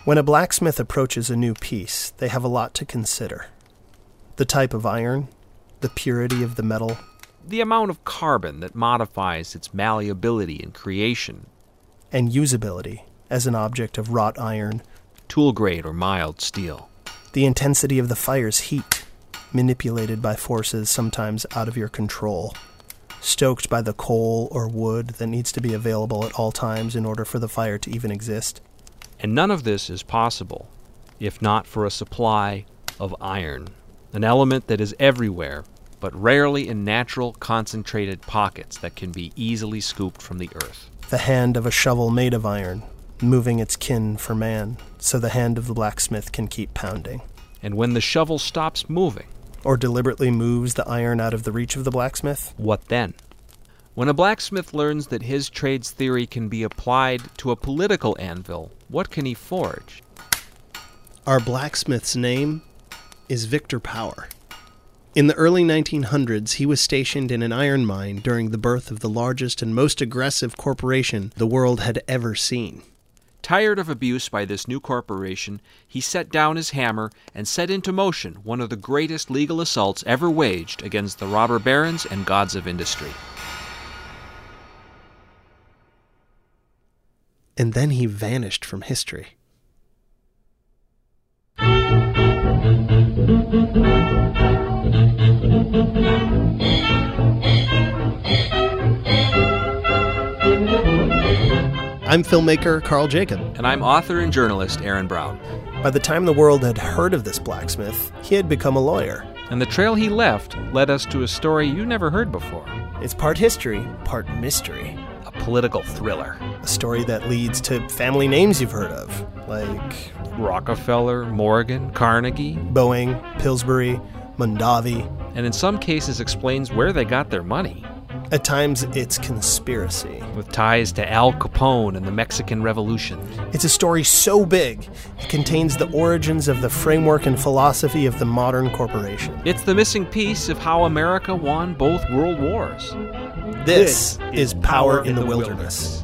When a blacksmith approaches a new piece, they have a lot to consider. The type of iron, the purity of the metal, the amount of carbon that modifies its malleability and creation, and usability as an object of wrought iron, tool grade or mild steel. The intensity of the fire's heat, manipulated by forces sometimes out of your control, stoked by the coal or wood that needs to be available at all times in order for the fire to even exist. And none of this is possible if not for a supply of iron, an element that is everywhere, but rarely in natural concentrated pockets that can be easily scooped from the earth. The hand of a shovel made of iron, moving its kin for man, so the hand of the blacksmith can keep pounding. And when the shovel stops moving, or deliberately moves the iron out of the reach of the blacksmith, what then? When a blacksmith learns that his trade's theory can be applied to a political anvil, what can he forge? Our blacksmith's name is Victor Power. In the early 1900s, he was stationed in an iron mine during the birth of the largest and most aggressive corporation the world had ever seen. Tired of abuse by this new corporation, he set down his hammer and set into motion one of the greatest legal assaults ever waged against the robber barons and gods of industry. And then he vanished from history. I'm filmmaker Carl Jacob. And I'm author and journalist Aaron Brown. By the time the world had heard of this blacksmith, he had become a lawyer. And the trail he left led us to a story you never heard before. It's part history, part mystery. A political thriller. A story that leads to family names you've heard of, like Rockefeller, Morgan, Carnegie, Boeing, Pillsbury, Mondavi. And in some cases explains where they got their money. At times, it's conspiracy. With ties to Al Capone and the Mexican Revolution. It's a story so big, it contains the origins of the framework and philosophy of the modern corporation. It's the missing piece of how America won both world wars. This is Power in the Wilderness.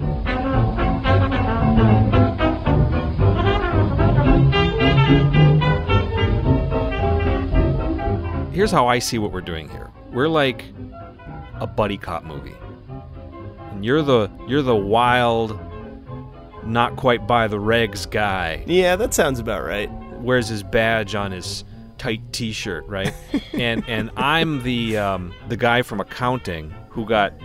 Here's how I see what we're doing here. We're like a buddy cop movie. And you're the wild, not quite by the regs guy. Yeah, that sounds about right. Wears his badge on his tight t-shirt, right? and I'm the guy from accounting who got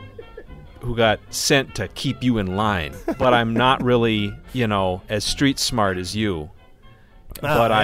sent to keep you in line. But I'm not really, as street smart as you. But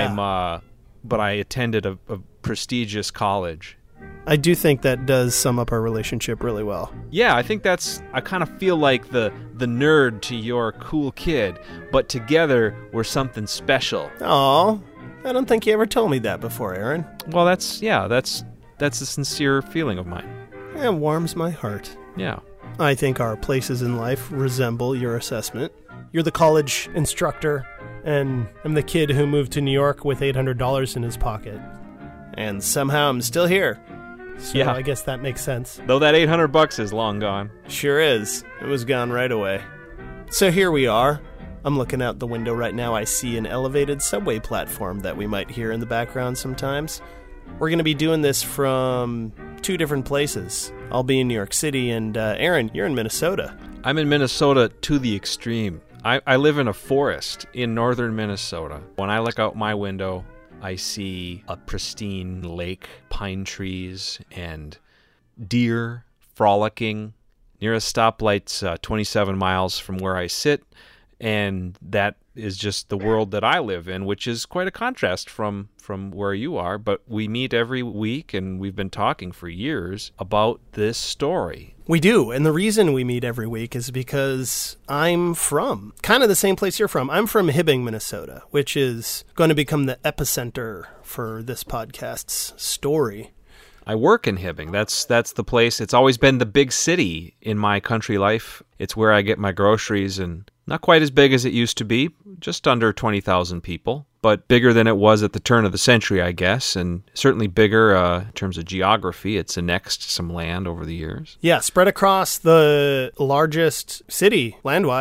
I attended a prestigious college. I do think that does sum up our relationship really well. Yeah, I think I kind of feel like the nerd to your cool kid, but together we're something special. Aw, I don't think you ever told me that before, Aaron. Well, that's a sincere feeling of mine. It warms my heart. Yeah. I think our places in life resemble your assessment. You're the college instructor, and I'm the kid who moved to New York with $800 in his pocket. And somehow I'm still here. So yeah. I guess that makes sense. Though that $800 is long gone. Sure is. It was gone right away. So here we are. I'm looking out the window right now. I see an elevated subway platform that we might hear in the background sometimes. We're going to be doing this from 2 different places. I'll be in New York City, and Aaron, you're in Minnesota. I'm in Minnesota to the extreme. I live in a forest in northern Minnesota. When I look out my window, I see a pristine lake, pine trees, and deer frolicking near a stoplight 27 miles from where I sit. And that is just the world that I live in, which is quite a contrast from where you are. But we meet every week, and we've been talking for years about this story. We do, and the reason we meet every week is because I'm from kind of the same place you're from. I'm from Hibbing, Minnesota, which is going to become the epicenter for this podcast's story. I work in Hibbing. That's the place. It's always been the big city in my country life. It's where I get my groceries, and not quite as big as it used to be, just under 20,000 people, but bigger than it was at the turn of the century, I guess, and certainly bigger in terms of geography. It's annexed some land over the years. Yeah, spread across the largest city, land-wise,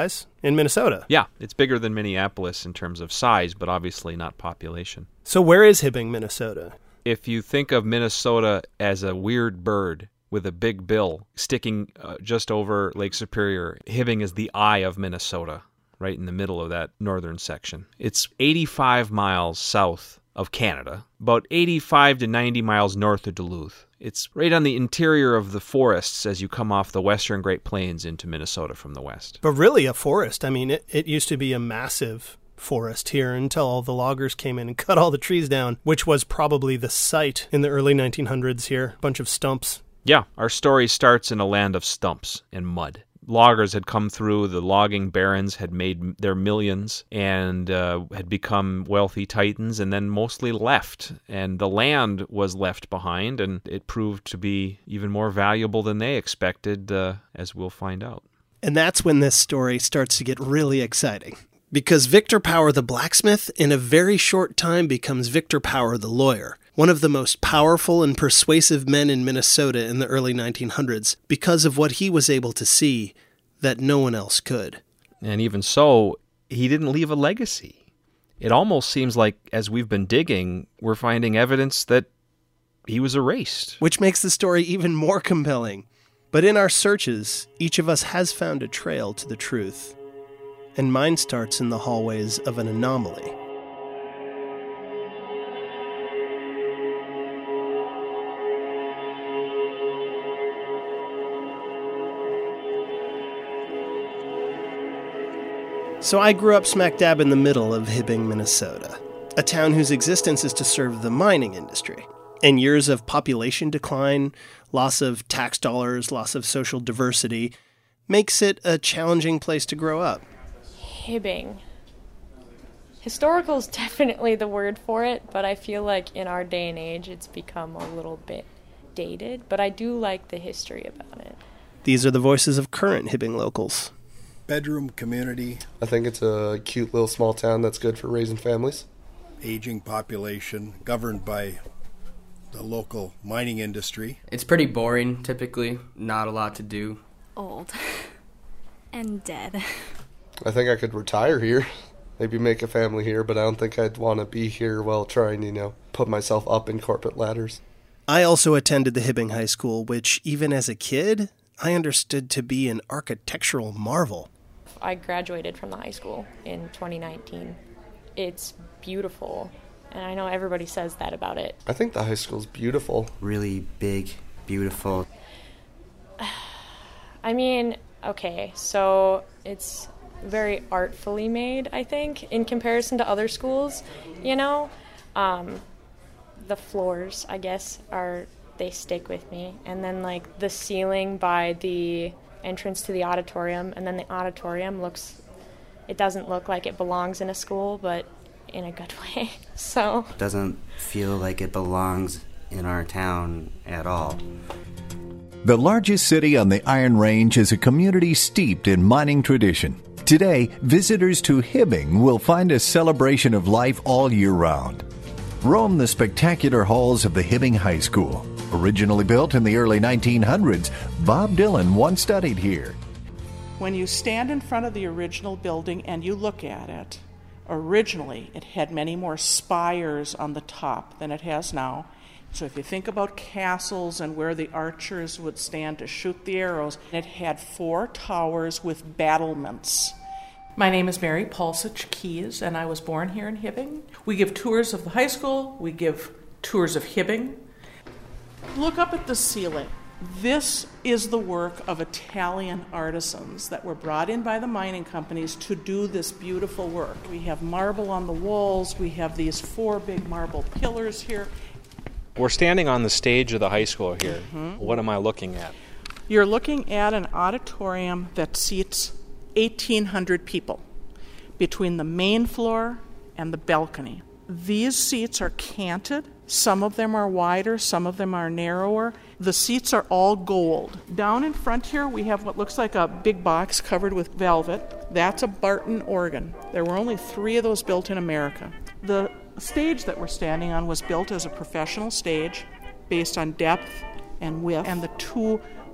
in Minnesota. Yeah, it's bigger than Minneapolis in terms of size, but obviously not population. So where is Hibbing, Minnesota? If you think of Minnesota as a weird bird with a big bill sticking just over Lake Superior, Hibbing is the eye of Minnesota, right in the middle of that northern section. It's 85 miles south of Canada, about 85 to 90 miles north of Duluth. It's right on the interior of the forests as you come off the western Great Plains into Minnesota from the west. But really a forest. I mean, it used to be a massive forest here until all the loggers came in and cut all the trees down, which was probably the site in the early 1900s here. A bunch of stumps. Yeah, our story starts in a land of stumps and mud. Loggers had come through, the logging barons had made their millions and had become wealthy titans and then mostly left. And the land was left behind, and it proved to be even more valuable than they expected, as we'll find out. And that's when this story starts to get really exciting. Because Victor Power the blacksmith, in a very short time, becomes Victor Power the lawyer, one of the most powerful and persuasive men in Minnesota in the early 1900s, because of what he was able to see that no one else could. And even so, he didn't leave a legacy. It almost seems like, as we've been digging, we're finding evidence that he was erased. Which makes the story even more compelling. But in our searches, each of us has found a trail to the truth. And mine starts in the hallways of an anomaly. So I grew up smack dab in the middle of Hibbing, Minnesota, a town whose existence is to serve the mining industry. And years of population decline, loss of tax dollars, loss of social diversity, makes it a challenging place to grow up. Hibbing. Historical is definitely the word for it, but I feel like in our day and age it's become a little bit dated, but I do like the history about it. These are the voices of current Hibbing locals. Bedroom community. I think it's a cute little small town that's good for raising families. Aging population, governed by the local mining industry. It's pretty boring, typically. Not a lot to do. Old. And dead. I think I could retire here. Maybe make a family here, but I don't think I'd want to be here while trying, put myself up in corporate ladders. I also attended the Hibbing High School, which, even as a kid, I understood to be an architectural marvel. I graduated from the high school in 2019. It's beautiful, and I know everybody says that about it. I think the high school's beautiful. Really big, beautiful. I mean, okay, so it's very artfully made, I think, in comparison to other schools, The floors, I guess, they stick with me. And then, the ceiling by the entrance to the auditorium, and then the auditorium it doesn't look like it belongs in a school, but in a good way, so. It doesn't feel like it belongs in our town at all. The largest city on the Iron Range is a community steeped in mining tradition. Today, visitors to Hibbing will find a celebration of life all year round. Roam the spectacular halls of the Hibbing High School. Originally built in the early 1900s, Bob Dylan once studied here. When you stand in front of the original building and you look at it, originally it had many more spires on the top than it has now. So if you think about castles and where the archers would stand to shoot the arrows, it had 4 towers with battlements. My name is Mary Pulsich Keys, and I was born here in Hibbing. We give tours of the high school. We give tours of Hibbing. Look up at the ceiling. This is the work of Italian artisans that were brought in by the mining companies to do this beautiful work. We have marble on the walls. We have these 4 big marble pillars here. We're standing on the stage of the high school here. Mm-hmm. What am I looking at? You're looking at an auditorium that seats 1,800 people between the main floor and the balcony. These seats are canted. Some of them are wider, some of them are narrower. The seats are all gold. Down in front here, we have what looks like a big box covered with velvet. That's a Barton organ. There were only 3 of those built in America. The stage that we're standing on was built as a professional stage based on depth and width, and the 2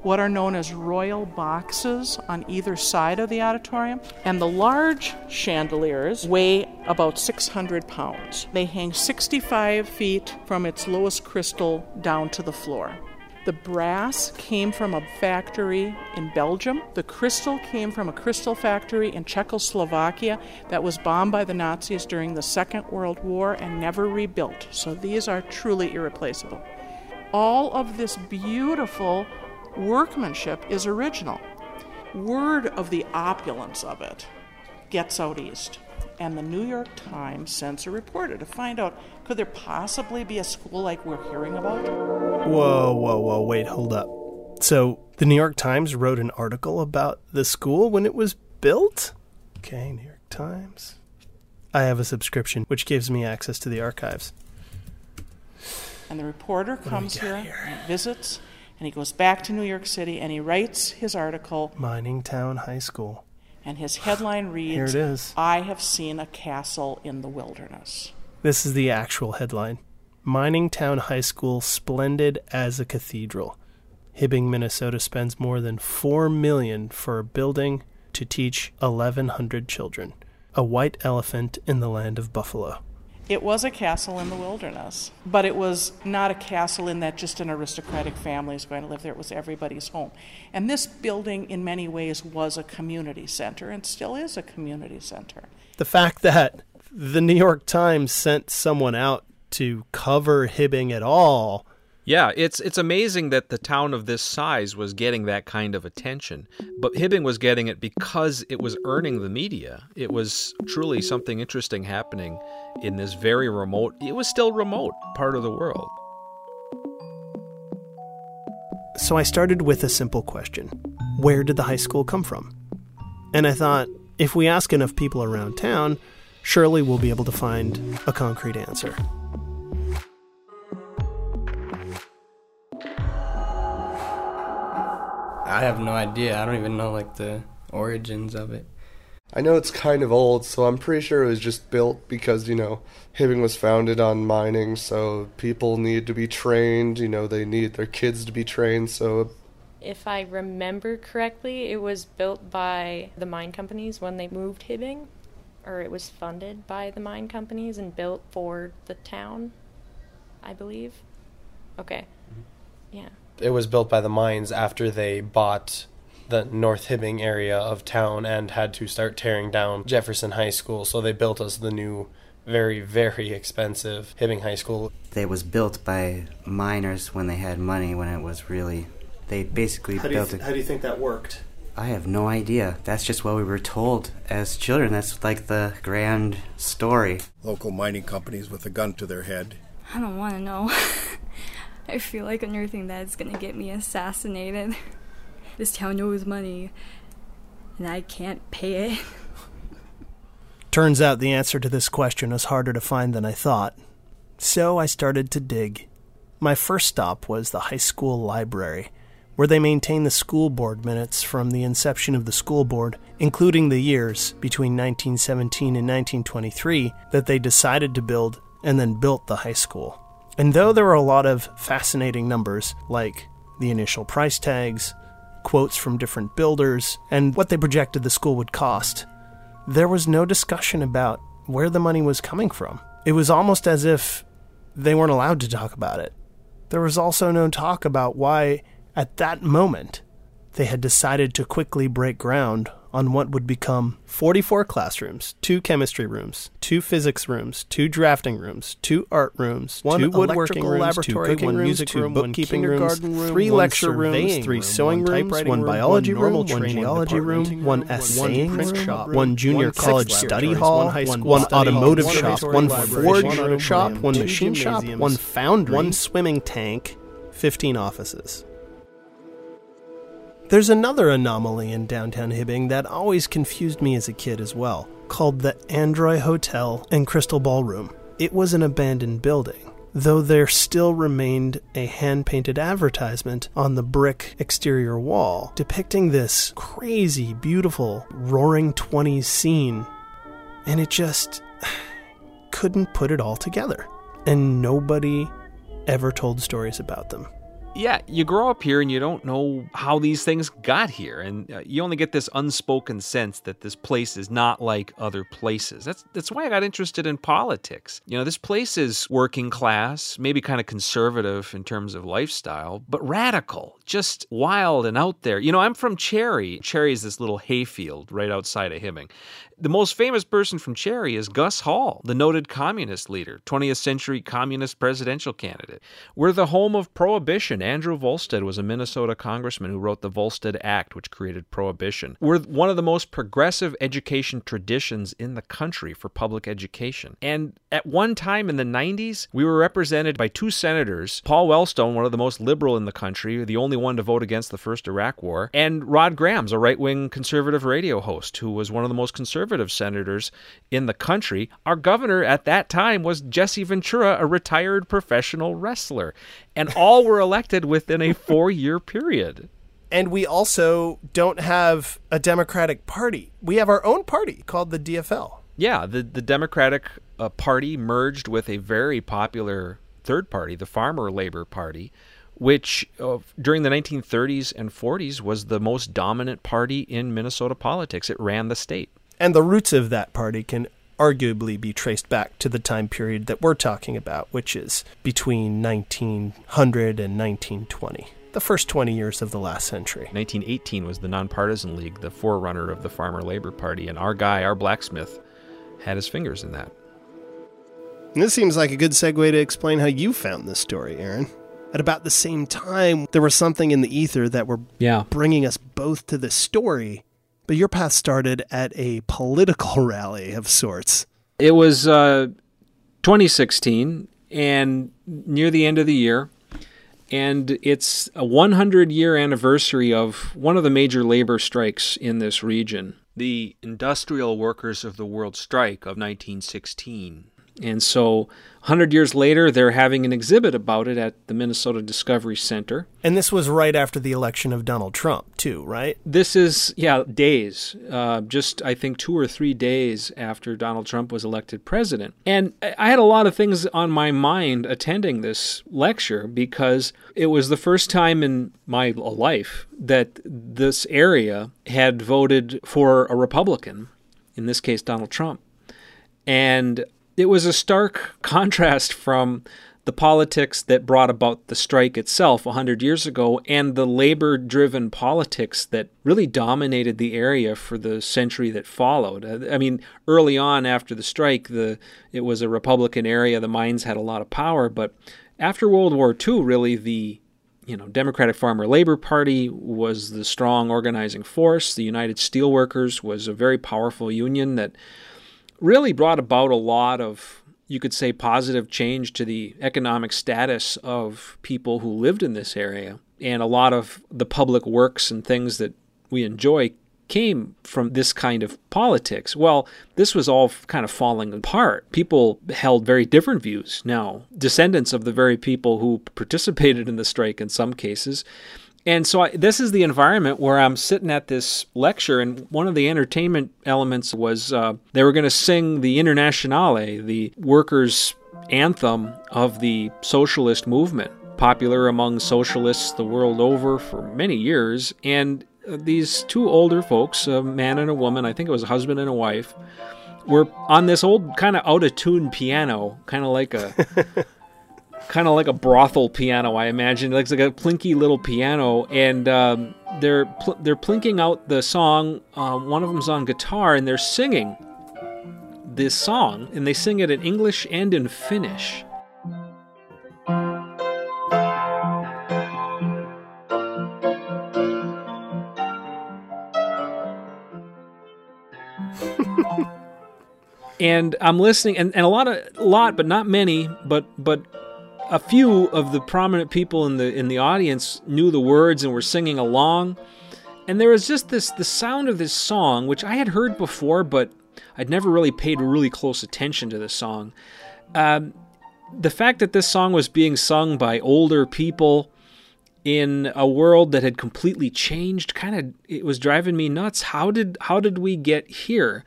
what are known as royal boxes on either side of the auditorium. And the large chandeliers weigh about 600 pounds. They hang 65 feet from its lowest crystal down to the floor. The brass came from a factory in Belgium. The crystal came from a crystal factory in Czechoslovakia that was bombed by the Nazis during the Second World War and never rebuilt. So these are truly irreplaceable. All of this beautiful workmanship is original. Word of the opulence of it gets out east. And the New York Times sends a reporter to find out, could there possibly be a school like we're hearing about? Whoa, wait, hold up. So, the New York Times wrote an article about the school when it was built? Okay, New York Times. I have a subscription, which gives me access to the archives. And the reporter comes here and visits, and he goes back to New York City, and he writes his article. Mining Town High School. And his headline reads, Here it is. I have seen a castle in the wilderness. This is the actual headline. Mining Town High School, splendid as a cathedral. Hibbing, Minnesota spends more than $4 million for a building to teach 1,100 children. A white elephant in the land of buffalo. It was a castle in the wilderness, but it was not a castle in that just an aristocratic family is going to live there. It was everybody's home. And this building, in many ways, was a community center and still is a community center. The fact that the New York Times sent someone out to cover Hibbing at all. Yeah, it's amazing that the town of this size was getting that kind of attention. But Hibbing was getting it because it was earning the media. It was truly something interesting happening in this very remote, it was still remote, part of the world. So I started with a simple question. Where did the high school come from? And I thought, if we ask enough people around town, surely we'll be able to find a concrete answer. I have no idea. I don't even know, the origins of it. I know it's kind of old, so I'm pretty sure it was just built because, Hibbing was founded on mining, so people need to be trained, they need their kids to be trained, so... If I remember correctly, it was built by the mine companies when they moved Hibbing, or it was funded by the mine companies and built for the town, I believe. Okay, yeah. It was built by the mines after they bought the North Hibbing area of town and had to start tearing down Jefferson High School. So they built us the new, very, very expensive Hibbing High School. It was built by miners when they had money, when it was really... They basically built it. How do you think that worked? I have no idea. That's just what we were told as children. That's like the grand story. Local mining companies with a gun to their head. I don't want to know. I feel like unearthing that is going to get me assassinated. This town owes money, and I can't pay it. Turns out the answer to this question was harder to find than I thought. So I started to dig. My first stop was the high school library, where they maintain the school board minutes from the inception of the school board, including the years between 1917 and 1923 that they decided to build and then built the high school. And though there were a lot of fascinating numbers, like the initial price tags, quotes from different builders, and what they projected the school would cost, there was no discussion about where the money was coming from. It was almost as if they weren't allowed to talk about it. There was also no talk about why, at that moment, they had decided to quickly break ground on what would become 44 classrooms, 2 chemistry rooms, 2 physics rooms, 2 drafting rooms, 2 art rooms, 2 woodworking rooms, laboratory, 2 cooking, 1 music room, 1 bookkeeping rooms, 3 lecture rooms, 3 sewing rooms, 1 biology room, 1 genealogy room, 1 essaying room, 1 junior college study hall, 1 automotive shop, 1 forge shop, 1 machine shop, 1 foundry, 1 swimming tank, 15 offices. There's another anomaly in downtown Hibbing that always confused me as a kid as well, called the Androy Hotel and Crystal Ballroom. It was an abandoned building, though there still remained a hand-painted advertisement on the brick exterior wall depicting this crazy, beautiful, roaring 20s scene, and it just couldn't put it all together. And nobody ever told stories about them. Yeah, you grow up here and you don't know how these things got here, and you only get this unspoken sense that this place is not like other places. That's why I got interested in politics. You know, this place is working class, maybe kind of conservative in terms of lifestyle, but radical, just wild and out there. You know, I'm from Cherry. Cherry is this little hayfield right outside of Hibbing. The most famous person from Cherry is Gus Hall, the noted communist leader, 20th century communist presidential candidate. We're the home of Prohibition. Andrew Volstead was a Minnesota congressman who wrote the Volstead Act, which created Prohibition. We're one of the most progressive education traditions in the country for public education. And at one time in the 90s, we were represented by 2 senators, Paul Wellstone, one of the most liberal in the country, the only one to vote against the first Iraq War, and Rod Grams, a right-wing conservative radio host who was one of the most conservative senators in the country. Our governor at that time was Jesse Ventura, a retired professional wrestler. And all were elected within a 4-year period. And we also don't have a Democratic Party. We have our own party called the DFL. Yeah, the Democratic Party merged with a very popular third party, the Farmer Labor Party, which during the 1930s and 40s was the most dominant party in Minnesota politics. It ran the state. And the roots of that party can arguably be traced back to the time period that we're talking about, which is between 1900 and 1920, the first 20 years of the last century. 1918 was the Nonpartisan League, the forerunner of the Farmer Labor Party, and our guy, our blacksmith, had his fingers in that. And this seems like a good segue to explain how you found this story, Aaron. At about the same time, there was something in the ether that were bringing us both to this story. But your path started at a political rally of sorts. It was 2016, and near the end of the year, and it's a 100-year anniversary of one of the major labor strikes in this region, the Industrial Workers of the World Strike of 1916. And so 100 years later, they're having an exhibit about it at the Minnesota Discovery Center. And this was right after the election of Donald Trump, too, right? This is, days. Just, I think, 2 or 3 days after Donald Trump was elected president. And I had a lot of things on my mind attending this lecture because it was the first time in my life that this area had voted for a Republican, in this case, Donald Trump. And it was a stark contrast from the politics that brought about the strike itself 100 years ago and the labor-driven politics that really dominated the area for the century that followed. I mean, early on after the strike, it was a Republican area. The mines had a lot of power. But after World War II, really, the Democratic Farmer Labor Party was the strong organizing force. The United Steelworkers was a very powerful union that really brought about a lot of, you could say, positive change to the economic status of people who lived in this area. And a lot of the public works and things that we enjoy came from this kind of politics. Well, this was all kind of falling apart. People held very different views now, descendants of the very people who participated in the strike in some cases. And so this is the environment where I'm sitting at this lecture, and one of the entertainment elements was they were going to sing the Internationale, the workers' anthem of the socialist movement, popular among socialists the world over for many years. And these 2 older folks, a man and a woman, I think it was a husband and a wife, were on this old kind of out-of-tune piano, kind of like a brothel piano, I imagine. It's like a plinky little piano, and they're plinking out the song. One of them's on guitar, and they're singing this song, and they sing it in English and in Finnish. And I'm listening, and a lot, but not many, but a few of the prominent people in the audience knew the words and were singing along. And there was just the sound of this song, which I had heard before, but I'd never really paid really close attention to the song. The fact that this song was being sung by older people in a world that had completely changed, it was driving me nuts. How did we get here?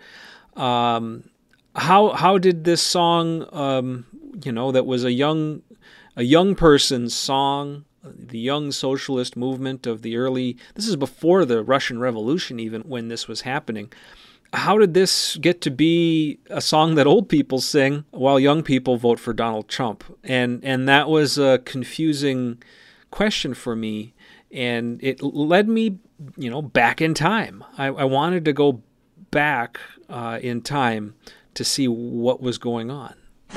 How did this song, that was a young person's song, the young socialist movement of the early, this is before the Russian Revolution even, when this was happening. How did this get to be a song that old people sing while young people vote for Donald Trump? And that was a confusing question for me, and it led me, back in time. I wanted to go back in time to see what was going on.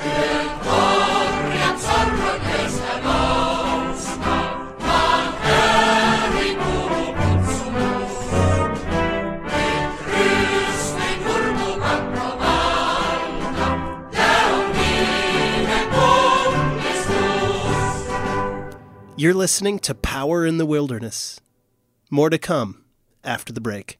You're listening to Power in the Wilderness. More to come after the break.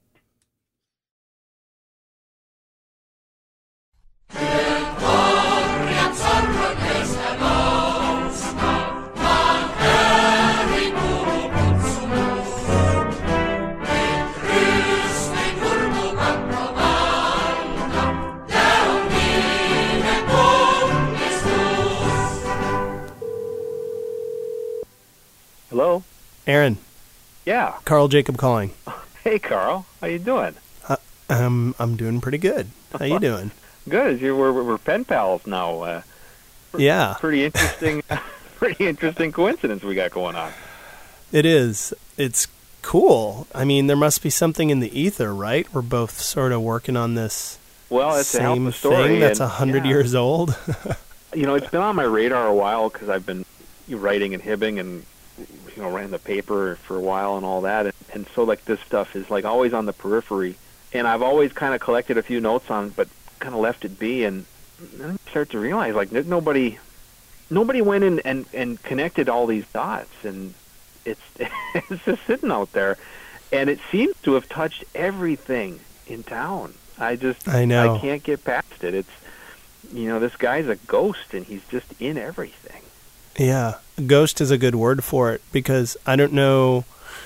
Hello? Aaron. Yeah. Carl Jacob calling. Hey, Carl. How you doing? I'm doing pretty good. How you doing? Good. We're pen pals now. Yeah. Pretty interesting. Pretty interesting coincidence we got going on. It is. It's cool. I mean, there must be something in the ether, right? We're both sort of working on this. Well, it's same a story thing that's 100 years old. It's been on my radar a while because I've been writing in Hibbing and ran the paper for a while and all that, and so like this stuff is like always on the periphery, and I've always kind of collected a few notes on, but kind of left it be, and then you start to realize like nobody went in and connected all these dots, and it's just sitting out there, and it seems to have touched everything in town. I know. I can't get past it. It's this guy's a ghost, and he's just in everything. Yeah, ghost is a good word for it, because I don't know,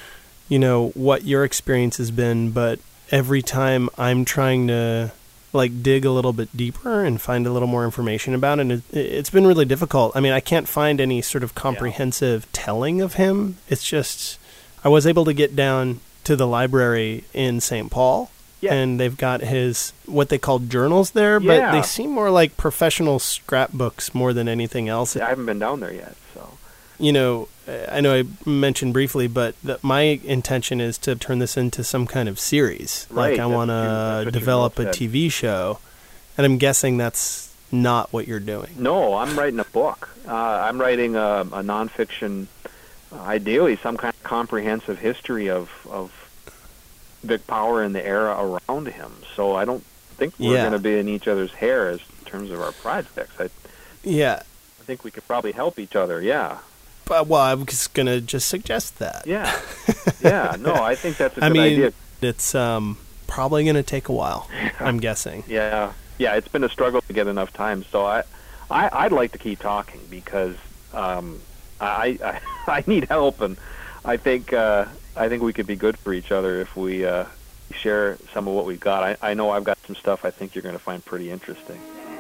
what your experience has been, but every time I'm trying to dig a little bit deeper and find a little more information about it, it's been really difficult. I mean, I can't find any sort of comprehensive telling of him. It's just, I was able to get down to the library in St. Paul, and they've got his, what they call journals there, but they seem more like professional scrapbooks more than anything else. I haven't been down there yet, so. I know I mentioned briefly, but my intention is to turn this into some kind of series. Right. Like I want to develop a TV show, and I'm guessing that's not what you're doing. No, I'm writing a book. I'm writing a nonfiction, ideally some kind of comprehensive history of Vic Power in the era around him. So I don't think we're going to be in each other's hair in terms of our projects. I think we could probably help each other. Yeah. Well, I was going to just suggest that. Yeah. Yeah. No, I think that's a good idea. It's probably going to take a while, I'm guessing. Yeah. Yeah, it's been a struggle to get enough time. So I'd like to keep talking because I need help, and I think we could be good for each other if we share some of what we've got. I know I've got some stuff I think you're going to find pretty interesting.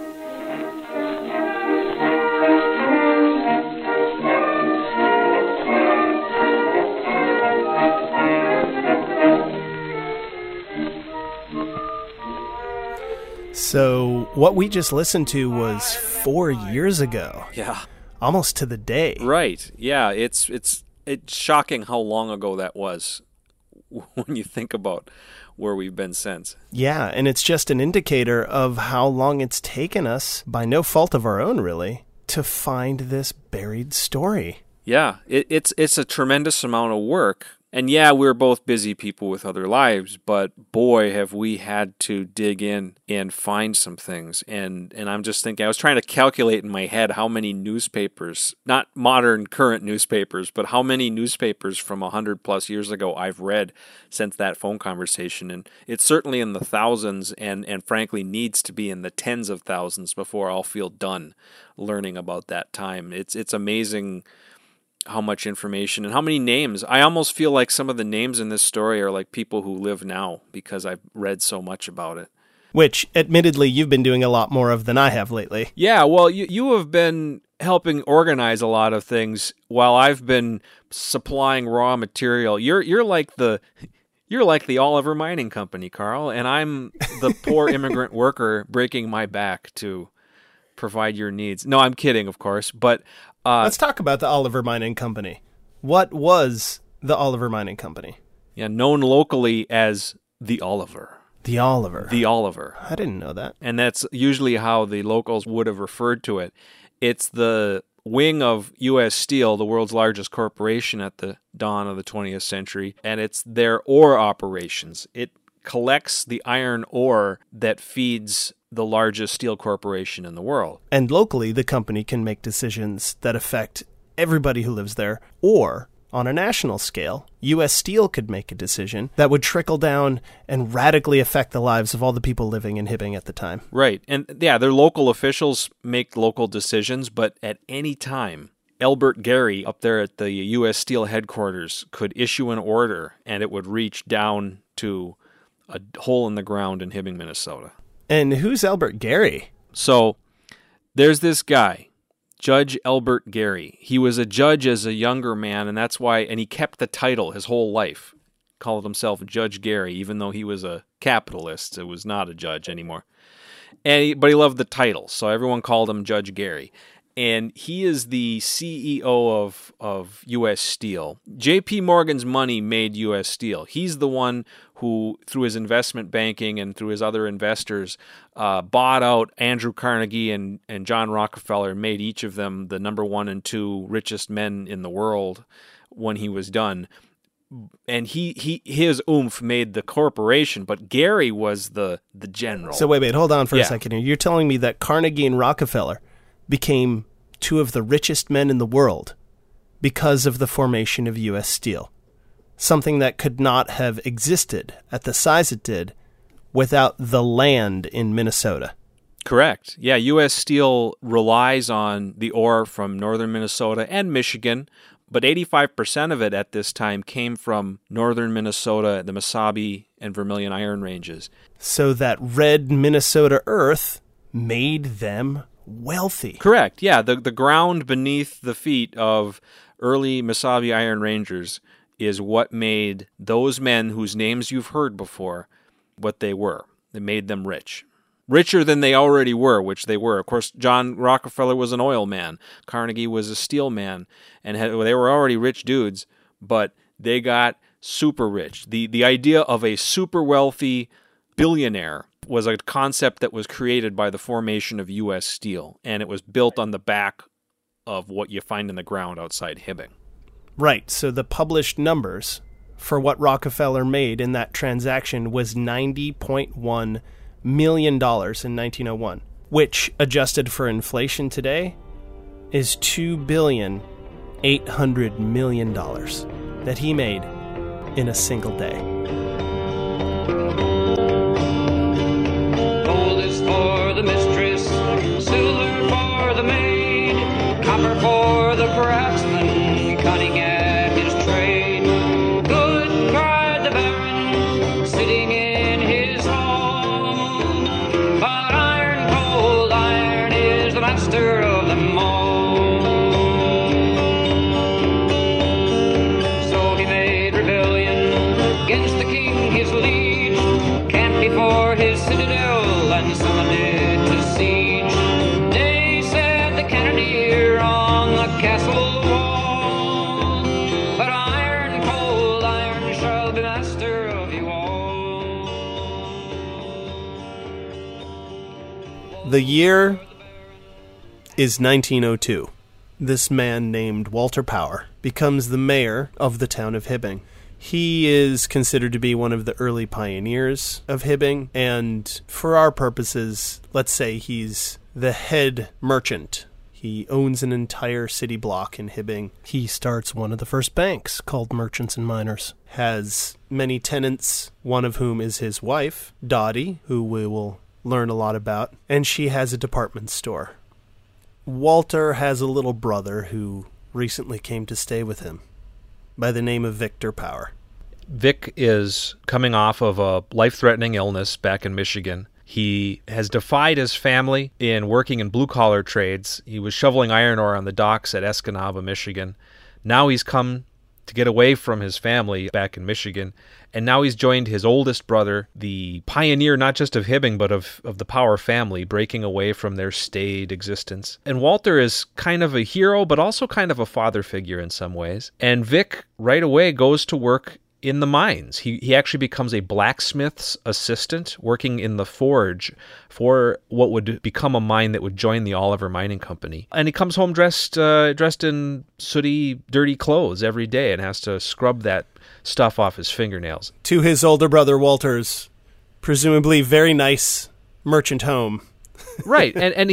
So what we just listened to was 4 years ago. Yeah. Almost to the day. Right. Yeah, it's shocking how long ago that was when you think about where we've been since. Yeah, and it's just an indicator of how long it's taken us, by no fault of our own really, to find this buried story. Yeah, it's a tremendous amount of work. And yeah, we're both busy people with other lives, but boy, have we had to dig in and find some things. And I'm just thinking, I was trying to calculate in my head how many newspapers, not modern current newspapers, but how many newspapers from 100 plus years ago I've read since that phone conversation. And it's certainly in the thousands and frankly needs to be in the tens of thousands before I'll feel done learning about that time. It's amazing how much information and how many names. I almost feel like some of the names in this story are like people who live now because I've read so much about it. Which, admittedly, you've been doing a lot more of than I have lately. Yeah, well, you have been helping organize a lot of things while I've been supplying raw material. You're like the Oliver Mining Company, Carl, and I'm the poor immigrant worker breaking my back to provide your needs. No, I'm kidding, of course, but let's talk about the Oliver Mining Company. What was the Oliver Mining Company? Yeah, known locally as the Oliver. The Oliver. The Oliver. I didn't know that. And that's usually how the locals would have referred to it. It's the wing of U.S. Steel, the world's largest corporation at the dawn of the 20th century, and it's their ore operations. It collects the iron ore that feeds the largest steel corporation in the world. And locally, the company can make decisions that affect everybody who lives there, or on a national scale, U.S. Steel could make a decision that would trickle down and radically affect the lives of all the people living in Hibbing at the time. Right. And yeah, their local officials make local decisions, but at any time, Elbert Gary up there at the U.S. Steel headquarters could issue an order and it would reach down to a hole in the ground in Hibbing, Minnesota. And who's Elbert Gary? So there's this guy, Judge Elbert Gary. He was a judge as a younger man, and that's why, and he kept the title his whole life. Called himself Judge Gary, even though he was a capitalist. It was not a judge anymore. But he loved the title, so everyone called him Judge Gary. And he is the CEO of U.S. Steel. J.P. Morgan's money made U.S. Steel. He's the one who, through his investment banking and through his other investors, bought out Andrew Carnegie and John Rockefeller, and made each of them the number 1 and 2 richest men in the world when he was done. And his oomph made the corporation, but Gary was the general. So wait, hold on for a second here. You're telling me that Carnegie and Rockefeller became 2 of the richest men in the world because of the formation of U.S. Steel, something that could not have existed at the size it did without the land in Minnesota. Correct. Yeah, U.S. Steel relies on the ore from northern Minnesota and Michigan, but 85% of it at this time came from northern Minnesota, the Mesabi and Vermilion Iron Ranges. So that red Minnesota earth made them wealthy. Correct. Yeah, the ground beneath the feet of early Mesabi Iron Rangers is what made those men whose names you've heard before what they were. It made them rich. Richer than they already were, which they were. Of course, John Rockefeller was an oil man. Carnegie was a steel man. And they were already rich dudes, but they got super rich. The idea of a super wealthy billionaire was a concept that was created by the formation of U.S. Steel, and it was built on the back of what you find in the ground outside Hibbing. Right, so the published numbers for what Rockefeller made in that transaction was $90.1 million in 1901, which, adjusted for inflation today, is $2.8 billion that he made in a single day. For the mistress, silver for the maid, copper for the craftsman, cutting at his trade. Good, cried the Baron, sitting in his hall, but iron, cold iron, is the master of them all. So he made rebellion against the king, his liege, camped before his citadel, and summoned it to siege. They said the cannoneer on the castle wall, but iron, cold iron, shall be master of you all. The year is 1902. This man named Walter Power becomes the mayor of the town of Hibbing. He is considered to be one of the early pioneers of Hibbing, and for our purposes, let's say he's the head merchant. He owns an entire city block in Hibbing. He starts one of the first banks, called Merchants and Miners. Has many tenants, one of whom is his wife, Dottie, who we will learn a lot about, and she has a department store. Walter has a little brother who recently came to stay with him, by the name of Victor Power. Vic is coming off of a life-threatening illness back in Michigan. He has defied his family in working in blue-collar trades. He was shoveling iron ore on the docks at Escanaba, Michigan. Now he's come to get away from his family back in Michigan, and now he's joined his oldest brother, the pioneer not just of Hibbing, but of the Power family, breaking away from their staid existence. And Walter is kind of a hero, but also kind of a father figure in some ways. And Vic right away goes to work in the mines. He actually becomes a blacksmith's assistant working in the forge for what would become a mine that would join the Oliver Mining Company. And he comes home dressed in sooty, dirty clothes every day and has to scrub that stuff off his fingernails. To his older brother Walter's presumably very nice merchant home. Right. And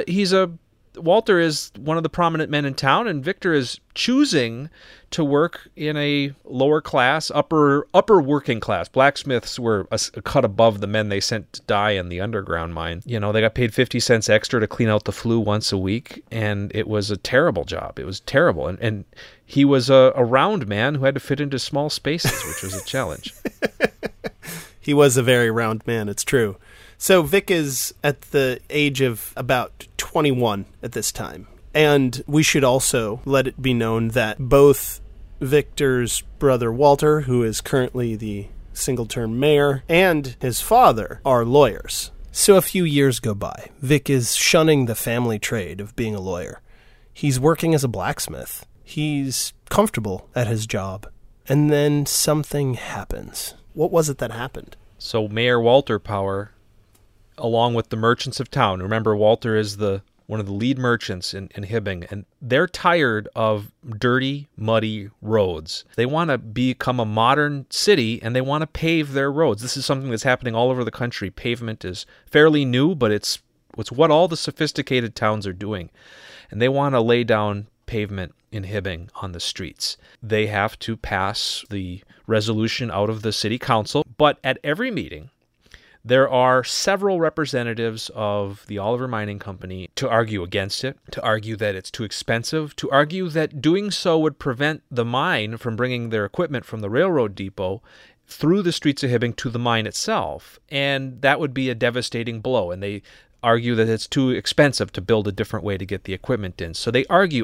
Walter is one of the prominent men in town, and Victor is choosing to work in a lower class, upper working class. Blacksmiths were a cut above the men they sent to die in the underground mine. You know, they got paid 50 cents extra to clean out the flue once a week, and it was a terrible job. It was terrible. And he was a round man who had to fit into small spaces, which was a challenge. He was a very round man, it's true. So Vic is at the age of about 21 at this time. And we should also let it be known that both Victor's brother Walter, who is currently the single-term mayor, and his father are lawyers. So a few years go by. Vic is shunning the family trade of being a lawyer. He's working as a blacksmith. He's comfortable at his job. And then something happens. What was it that happened? So Mayor Walter Power, along with the merchants of town. Remember, Walter is one of the lead merchants in Hibbing, and they're tired of dirty, muddy roads. They want to become a modern city, and they want to pave their roads. This is something that's happening all over the country. Pavement is fairly new, but it's what all the sophisticated towns are doing. And they want to lay down pavement in Hibbing on the streets. They have to pass the resolution out of the city council, but at every meeting, there are several representatives of the Oliver Mining Company to argue against it, to argue that it's too expensive, to argue that doing so would prevent the mine from bringing their equipment from the railroad depot through the streets of Hibbing to the mine itself. And that would be a devastating blow. And they argue that it's too expensive to build a different way to get the equipment in. So they argue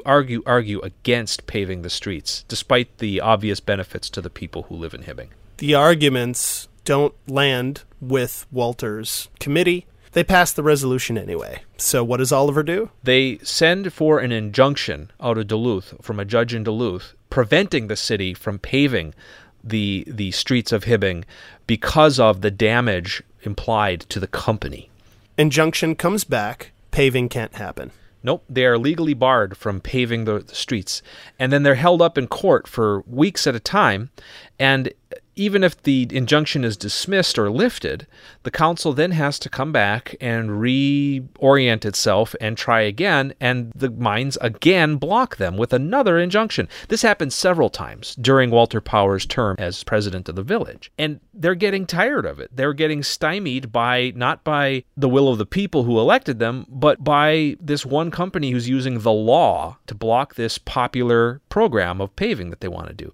against paving the streets, despite the obvious benefits to the people who live in Hibbing. The arguments don't land with Walter's committee. They pass the resolution anyway. So what does Oliver do? They send for an injunction out of Duluth from a judge in Duluth, preventing the city from paving the streets of Hibbing because of the damage implied to the company. Injunction comes back. Paving can't happen. Nope, they are legally barred from paving the streets. And then they're held up in court for weeks at a time. And even if the injunction is dismissed or lifted, the council then has to come back and reorient itself and try again, and the mines again block them with another injunction. This happened several times during Walter Power's term as president of the village. And they're getting tired of it. They're getting stymied not by the will of the people who elected them, but by this one company who's using the law to block this popular program of paving that they want to do.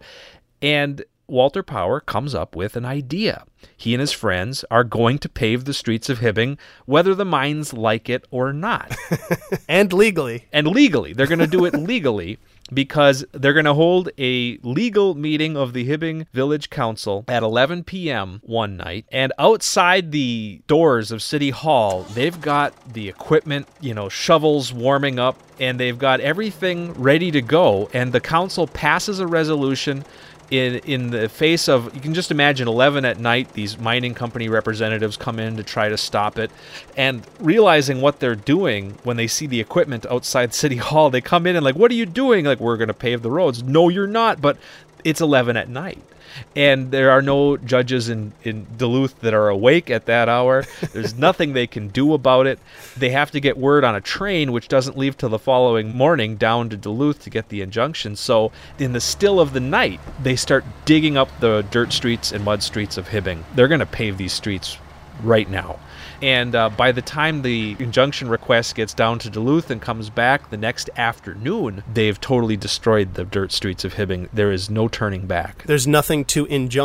And Walter Power comes up with an idea. He and his friends are going to pave the streets of Hibbing, whether the mines like it or not. And legally. And legally. They're going to do it legally because they're going to hold a legal meeting of the Hibbing Village Council at 11 p.m. one night. And outside the doors of City Hall, they've got the equipment, shovels warming up, and they've got everything ready to go. And the council passes a resolution in the face of, you can just imagine 11 at night, these mining company representatives come in to try to stop it, and realizing what they're doing when they see the equipment outside City Hall, they come in and like, what are you doing? Like, we're going to pave the roads. No, you're not, but it's 11 at night. And there are no judges in Duluth that are awake at that hour. There's nothing they can do about it. They have to get word on a train, which doesn't leave till the following morning, down to Duluth to get the injunction. So in the still of the night, they start digging up the dirt streets and mud streets of Hibbing. They're going to pave these streets right now. And by the time the injunction request gets down to Duluth and comes back the next afternoon, they've totally destroyed the dirt streets of Hibbing. There is no turning back. There's nothing to injunct.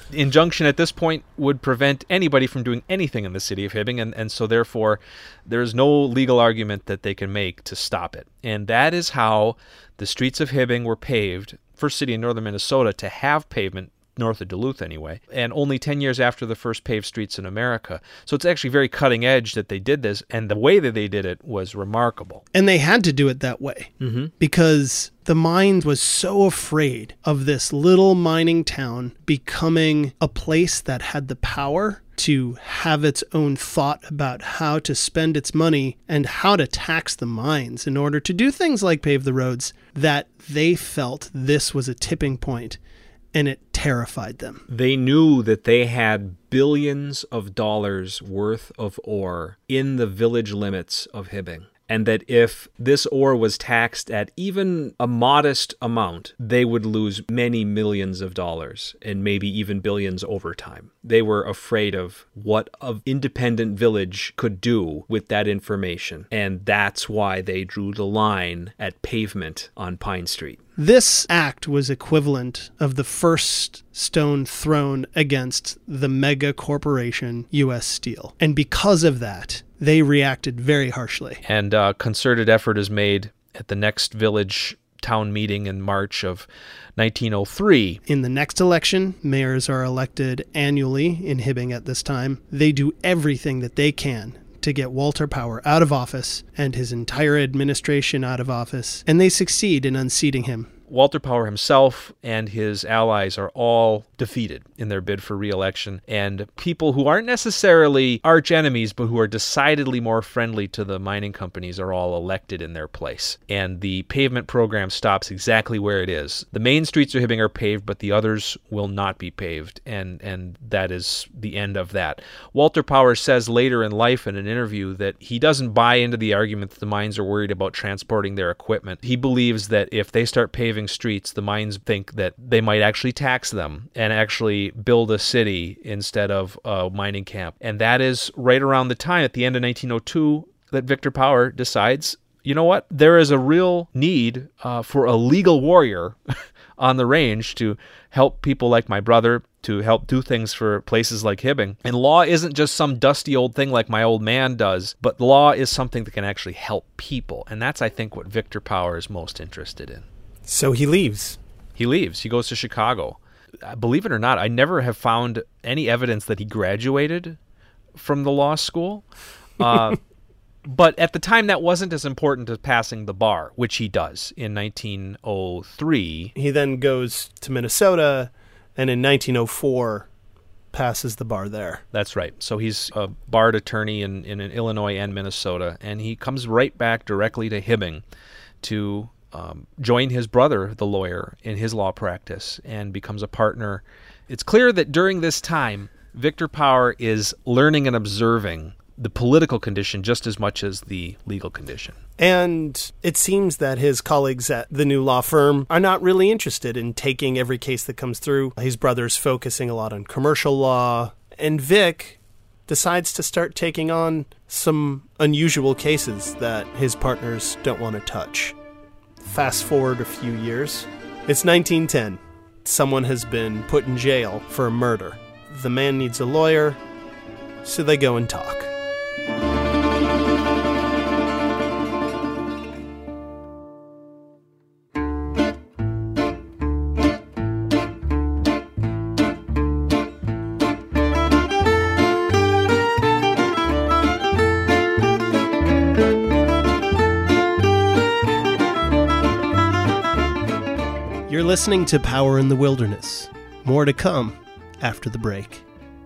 injunction at this point would prevent anybody from doing anything in the city of Hibbing, and so therefore there's no legal argument that they can make to stop it. And that is how the streets of Hibbing were paved, first city in northern Minnesota to have pavement, north of Duluth anyway, and only 10 years after the first paved streets in America. So it's actually very cutting edge that they did this, and the way that they did it was remarkable. And they had to do it that way because the mine was so afraid of this little mining town becoming a place that had the power to have its own thought about how to spend its money and how to tax the mines in order to do things like pave the roads, that they felt this was a tipping point. And it terrified them. They knew that they had billions of dollars worth of ore in the village limits of Hibbing. And that if this ore was taxed at even a modest amount, they would lose many millions of dollars and maybe even billions over time. They were afraid of what an independent village could do with that information. And that's why they drew the line at pavement on Pine Street. This act was equivalent of the first stone thrown against the mega corporation U.S. Steel. And because of that, they reacted very harshly. And a concerted effort is made at the next village town meeting in March of 1903. In the next election, mayors are elected annually in Hibbing at this time. They do everything that they can to get Walter Power out of office and his entire administration out of office, and they succeed in unseating him. Walter Power himself and his allies are all defeated in their bid for re-election, and people who aren't necessarily arch enemies but who are decidedly more friendly to the mining companies are all elected in their place. And the pavement program stops exactly where it is. The main streets of Hibbing are paved, but the others will not be paved, and that is the end of that. Walter Power says later in life in an interview that he doesn't buy into the argument that the mines are worried about transporting their equipment. He believes that if they start paving streets, the mines think that they might actually tax them and actually build a city instead of a mining camp. And that is right around the time, at the end of 1902, that Victor Power decides, you know what, there is a real need for a legal warrior on the range to help people like my brother, to help do things for places like Hibbing. And law isn't just some dusty old thing like my old man does, but law is something that can actually help people. And that's, I think, what Victor Power is most interested in. So he leaves. He leaves. He goes to Chicago. Believe it or not, I never have found any evidence that he graduated from the law school. But at the time, that wasn't as important as passing the bar, which he does in 1903. He then goes to Minnesota, and in 1904 passes the bar there. That's right. So he's a barred attorney in Illinois and Minnesota, and he comes right back directly to Hibbing to join his brother, the lawyer, in his law practice and becomes a partner. It's clear that during this time, Victor Power is learning and observing the political condition just as much as the legal condition. And it seems that his colleagues at the new law firm are not really interested in taking every case that comes through. His brother's focusing a lot on commercial law, and Vic decides to start taking on some unusual cases that his partners don't want to touch. Fast forward a few years. It's 1910. Someone has been put in jail for a murder. The man needs a lawyer, so they go and talk. You're listening to Power in the Wilderness. More to come after the break.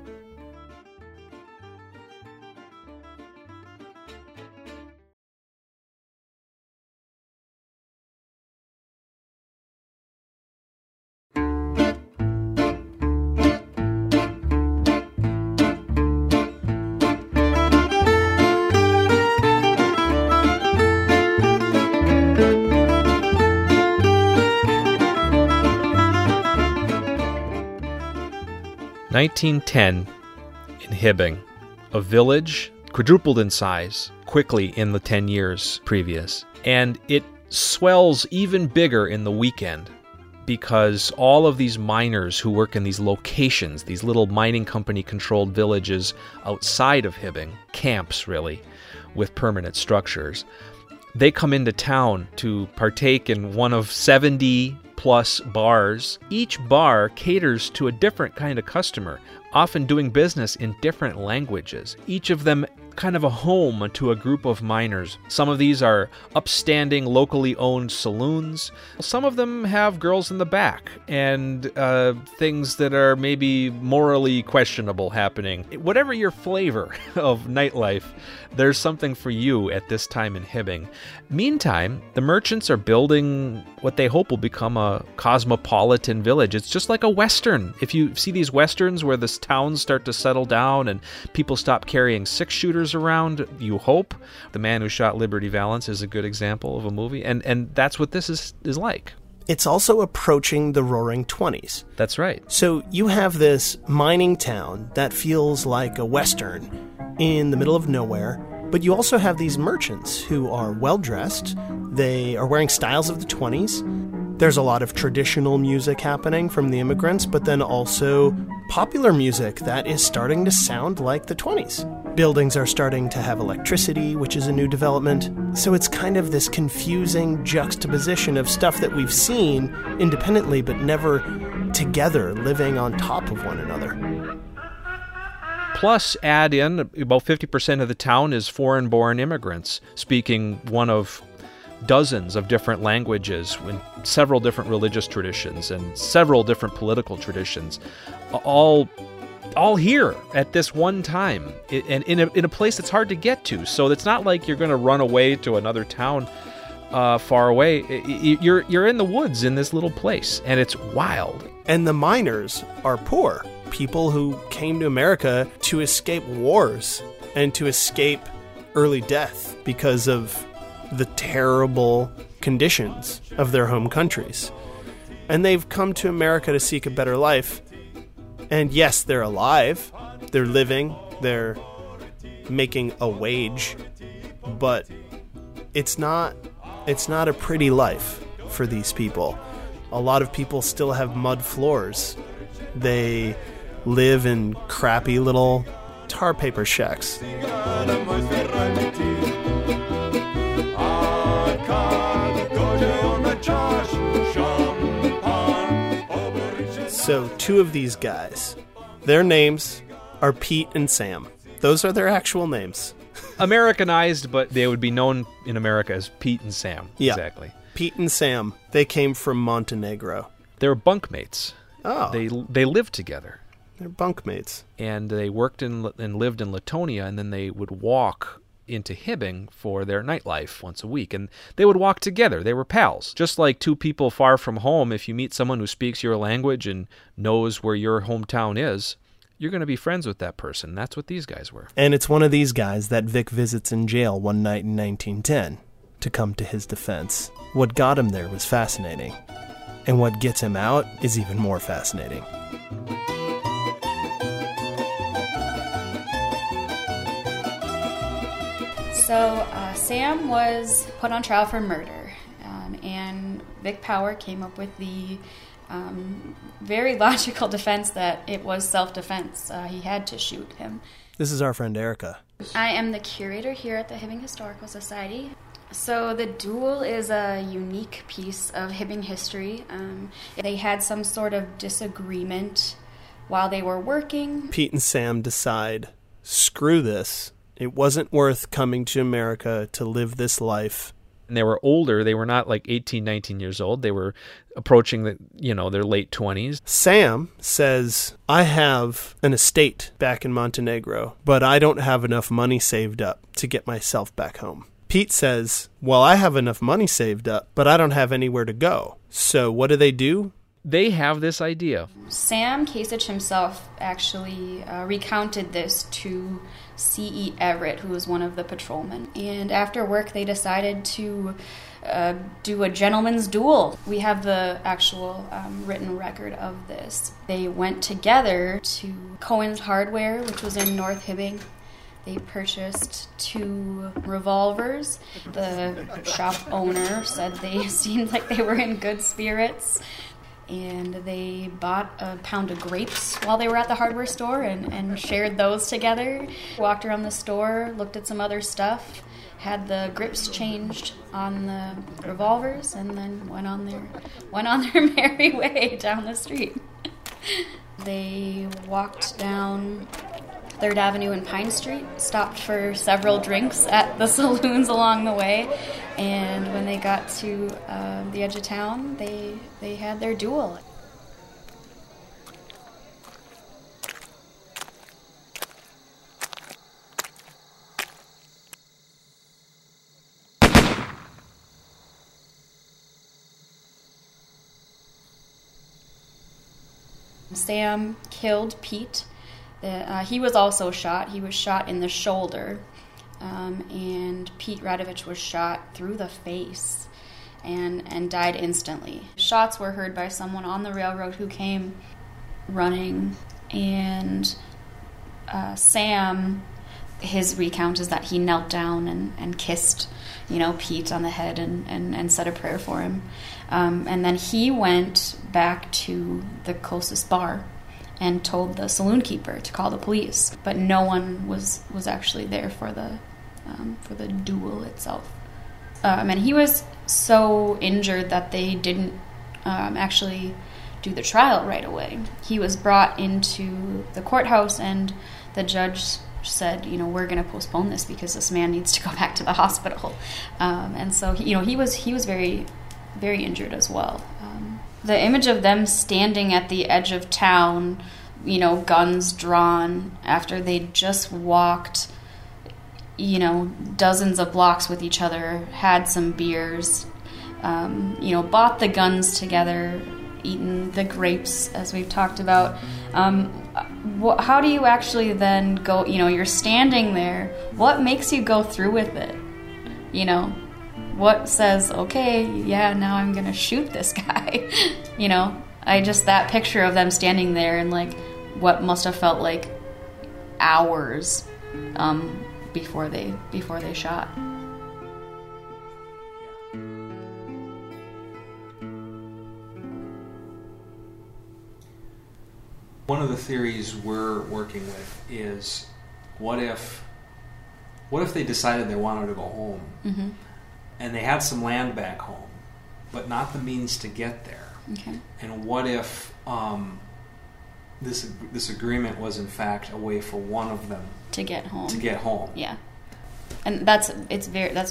In 1910, in Hibbing, a village quadrupled in size quickly in the 10 years previous, and it swells even bigger in the weekend because all of these miners who work in these locations, these little mining company-controlled villages outside of Hibbing, camps really, with permanent structures, they come into town to partake in one of 70-plus bars. Each bar caters to a different kind of customer, often doing business in different languages, each of them kind of a home to a group of miners. Some of these are upstanding, locally owned saloons. Some of them have girls in the back and things that are maybe morally questionable happening. Whatever your flavor of nightlife, there's something for you at this time in Hibbing. Meantime, the merchants are building what they hope will become a cosmopolitan village. It's just like a Western. If you see these Westerns where the towns start to settle down and people stop carrying six-shooters around, you hope. The Man Who Shot Liberty Valance is a good example of a movie, and that's what this is like. It's also approaching the Roaring '20s. That's right. So you have this mining town that feels like a Western in the middle of nowhere, but you also have these merchants who are well-dressed. They are wearing styles of the 20s. There's a lot of traditional music happening from the immigrants, but then also popular music that is starting to sound like the 20s. Buildings are starting to have electricity, which is a new development. So it's kind of this confusing juxtaposition of stuff that we've seen independently but never together, living on top of one another. Plus, add in about 50% of the town is foreign-born immigrants speaking one of dozens of different languages in several different religious traditions and several different political traditions, all here at this one time, and in a place that's hard to get to. So it's not like you're going to run away to another town far away. You're in the woods in this little place, and it's wild. And the miners are poor. People who came to America to escape wars and to escape early death because of the terrible conditions of their home countries. And they've come to America to seek a better life. And yes, they're alive, they're living, they're making a wage, but it's not a pretty life for these people. A lot of people still have mud floors. They live in crappy little tar paper shacks. So two of these guys, their names are Pete and Sam. Those are their actual names. Americanized, but they would be known in America as Pete and Sam. Yeah. Exactly. Pete and Sam, they came from Montenegro. They were bunkmates. Oh. They lived together. They're bunkmates. And they worked and lived in Latonia, and then they would walk into Hibbing for their nightlife once a week. And they would walk together. They were pals. Just like two people far from home, if you meet someone who speaks your language and knows where your hometown is, you're going to be friends with that person. That's what these guys were. And it's one of these guys that Vic visits in jail one night in 1910 to come to his defense. What got him there was fascinating. And what gets him out is even more fascinating. So Sam was put on trial for murder, and Vic Power came up with the very logical defense that it was self-defense. He had to shoot him. This is our friend Erica. I am the curator here at the Hibbing Historical Society. So the duel is a unique piece of Hibbing history. They had some sort of disagreement while they were working. Pete and Sam decide, screw this. It wasn't worth coming to America to live this life. And they were older. They were not like 18, 19 years old. They were approaching their late 20s. Sam says, I have an estate back in Montenegro, but I don't have enough money saved up to get myself back home. Pete says, well, I have enough money saved up, but I don't have anywhere to go. So what do? They have this idea. Sam Kasich himself actually recounted this to C.E. Everett, who was one of the patrolmen. And after work, they decided to do a gentleman's duel. We have the actual written record of this. They went together to Cohen's Hardware, which was in North Hibbing. They purchased 2 revolvers. The shop owner said they seemed like they were in good spirits. and they bought a pound of grapes while they were at the hardware store and shared those together. Walked around the store, looked at some other stuff, had the grips changed on the revolvers, and then went on their merry way down the street. They walked down 3rd Avenue and Pine Street, stopped for several drinks at the saloons along the way, and when they got to the edge of town, they had their duel. Sam killed Pete. He was also shot. He was shot in the shoulder, and Pete Radovich was shot through the face and died instantly. Shots were heard by someone on the railroad who came running, and Sam, his recount is that he knelt down and kissed, Pete on the head and said a prayer for him. And then he went back to the closest bar and told the saloon keeper to call the police, but no one was actually there for the duel itself. And he was so injured that they didn't actually do the trial right away. He was brought into the courthouse, and the judge said, we're going to postpone this because this man needs to go back to the hospital. And so, he was very, very injured as well. The image of them standing at the edge of town, guns drawn, after they just walked, dozens of blocks with each other, had some beers, bought the guns together, eaten the grapes, as we've talked about. How do you actually then go, you're standing there, what makes you go through with it? What says, okay, yeah, now I'm going to shoot this guy? That picture of them standing there and what must have felt like hours before they shot. One of the theories we're working with is what if they decided they wanted to go home, mm-hmm. and they had some land back home, but not the means to get there. Okay. And what if this agreement was in fact a way for one of them to get home? Yeah, and that's a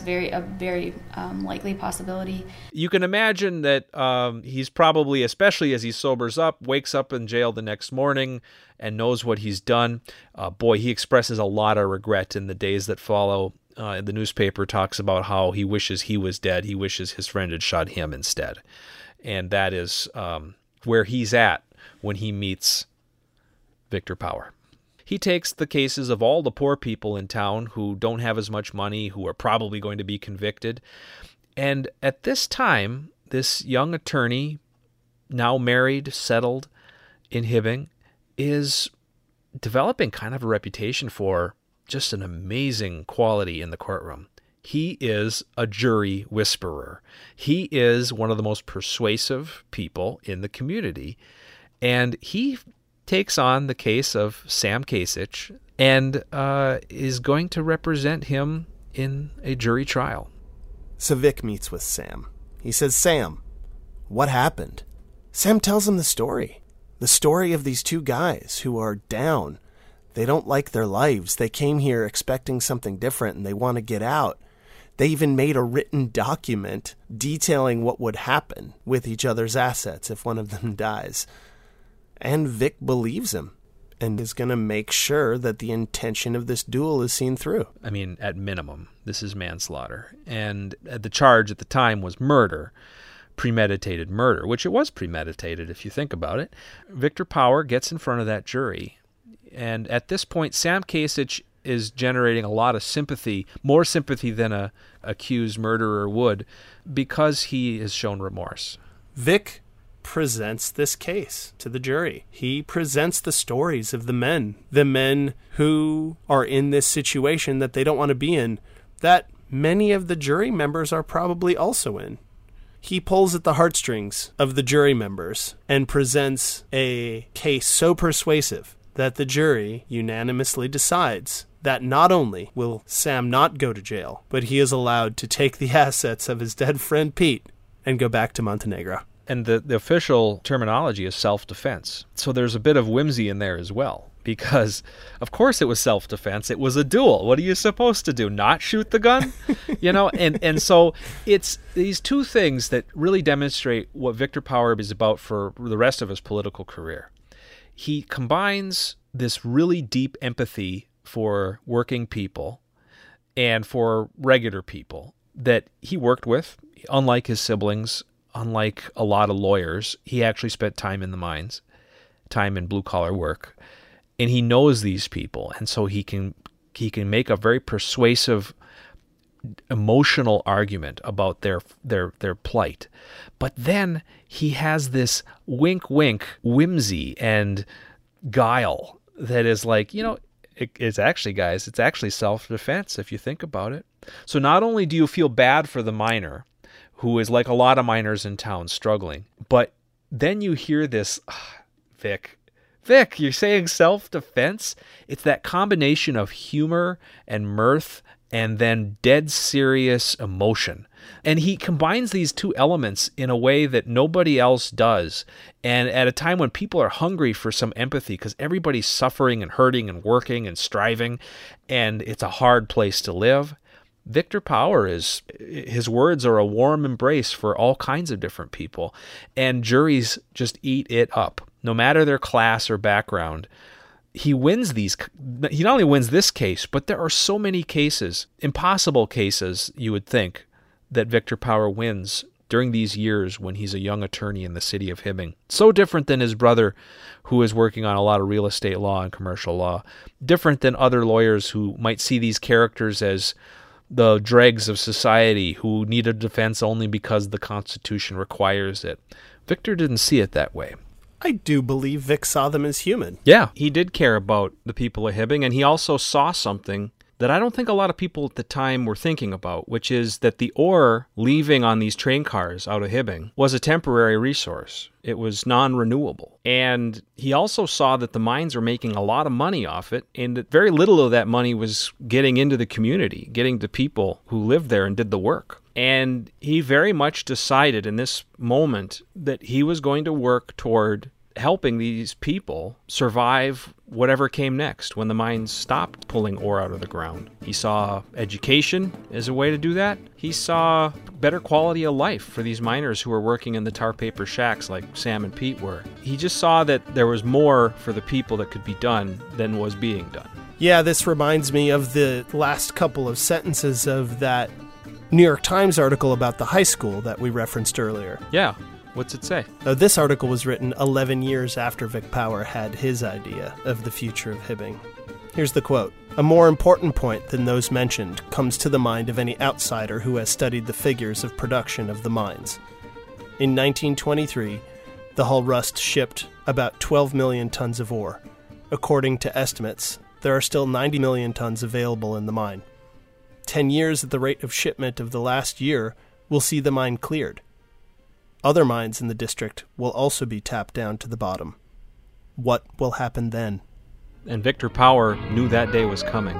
very likely possibility. You can imagine that he's probably, especially as he sobers up, wakes up in jail the next morning and knows what he's done. He expresses a lot of regret in the days that follow. The newspaper talks about how he wishes he was dead. He wishes his friend had shot him instead. And that is where he's at when he meets Victor Power. He takes the cases of all the poor people in town who don't have as much money, who are probably going to be convicted. And at this time, this young attorney, now married, settled in Hibbing, is developing kind of a reputation for just an amazing quality in the courtroom. He is a jury whisperer. He is one of the most persuasive people in the community. And he takes on the case of Sam Kasich and is going to represent him in a jury trial. So Vic meets with Sam. He says, Sam, what happened? Sam tells him the story of these two guys who are down. They don't like their lives. They came here expecting something different and they want to get out. They even made a written document detailing what would happen with each other's assets if one of them dies. And Vic believes him and is going to make sure that the intention of this duel is seen through. I mean, at minimum, this is manslaughter. And the charge at the time was murder, premeditated murder, which it was premeditated if you think about it. Victor Power gets in front of that jury. And at this point, Sam Kasich is generating a lot of sympathy, more sympathy than a accused murderer would, because he has shown remorse. Vic presents this case to the jury. He presents the stories of the men who are in this situation that they don't want to be in, that many of the jury members are probably also in. He pulls at the heartstrings of the jury members and presents a case so persuasive that the jury unanimously decides that not only will Sam not go to jail, but he is allowed to take the assets of his dead friend Pete and go back to Montenegro. And the official terminology is self-defense. So there's a bit of whimsy in there as well, because of course it was self-defense. It was a duel. What are you supposed to do? Not shoot the gun? And so it's these two things that really demonstrate what Victor Power is about for the rest of his political career. He combines this really deep empathy for working people and for regular people that he worked with. Unlike his siblings, unlike a lot of lawyers, he actually spent time in the mines, time in blue-collar work, and he knows these people, and so he can make a very persuasive, emotional argument about their plight. But then he has this wink whimsy and guile that is like, it's actually self-defense if you think about it. So not only do you feel bad for the miner, who is like a lot of miners in town struggling, but then you hear this, Vic, you're saying self-defense? It's that combination of humor and mirth and then dead serious emotion. And he combines these two elements in a way that nobody else does. And at a time when people are hungry for some empathy, because everybody's suffering and hurting and working and striving, and it's a hard place to live, Victor Power his words are a warm embrace for all kinds of different people. And juries just eat it up, no matter their class or background. He not only wins this case, but there are so many cases, impossible cases, you would think, that Victor Power wins during these years when he's a young attorney in the city of Hibbing. So different than his brother, who is working on a lot of real estate law and commercial law. Different than other lawyers who might see these characters as the dregs of society who need a defense only because the Constitution requires it. Victor didn't see it that way. I do believe Vic saw them as human. Yeah, he did care about the people of Hibbing, and he also saw something that I don't think a lot of people at the time were thinking about, which is that the ore leaving on these train cars out of Hibbing was a temporary resource. It was non-renewable. And he also saw that the mines were making a lot of money off it, and that very little of that money was getting into the community, getting to people who lived there and did the work. And he very much decided in this moment that he was going to work toward helping these people survive whatever came next when the mines stopped pulling ore out of the ground. He saw education as a way to do that. He saw better quality of life for these miners who were working in the tar paper shacks like Sam and Pete were. He just saw that there was more for the people that could be done than was being done. Yeah, this reminds me of the last couple of sentences of that New York Times article about the high school that we referenced earlier. Yeah. What's it say? This article was written 11 years after Vic Power had his idea of the future of Hibbing. Here's the quote. "A more important point than those mentioned comes to the mind of any outsider who has studied the figures of production of the mines. In 1923, the Hull Rust shipped about 12 million tons of ore. According to estimates, there are still 90 million tons available in the mine. 10 years at the rate of shipment of the last year will see the mine cleared. Other mines in the district will also be tapped down to the bottom. What will happen then?" And Victor Power knew that day was coming.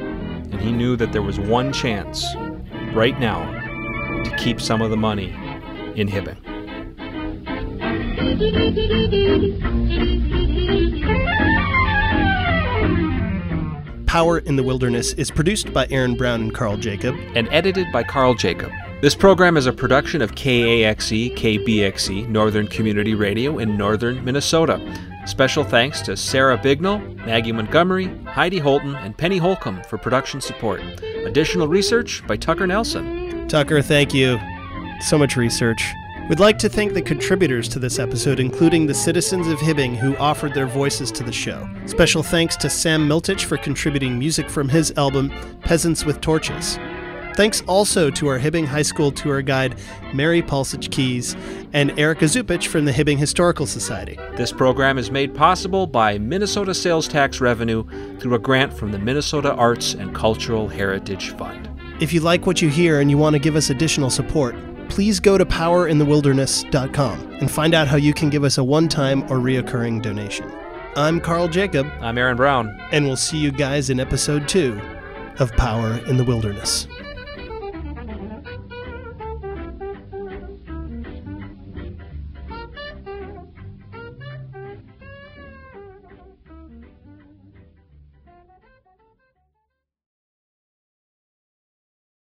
And he knew that there was one chance right now to keep some of the money in Hibbing. Power in the Wilderness is produced by Aaron Brown and Carl Jacob. And edited by Carl Jacob. This program is a production of KAXE, KBXE, Northern Community Radio in northern Minnesota. Special thanks to Sarah Bignell, Maggie Montgomery, Heidi Holton, and Penny Holcomb for production support. Additional research by Tucker Nelson. Tucker, thank you. So much research. We'd like to thank the contributors to this episode, including the citizens of Hibbing who offered their voices to the show. Special thanks to Sam Miltich for contributing music from his album, Peasants with Torches. Thanks also to our Hibbing High School tour guide, Mary Pulsich Keys, and Erica Zupich from the Hibbing Historical Society. This program is made possible by Minnesota sales tax revenue through a grant from the Minnesota Arts and Cultural Heritage Fund. If you like what you hear and you want to give us additional support, please go to powerinthewilderness.com and find out how you can give us a one-time or reoccurring donation. I'm Carl Jacob. I'm Aaron Brown. And we'll see you guys in episode 2 of Power in the Wilderness.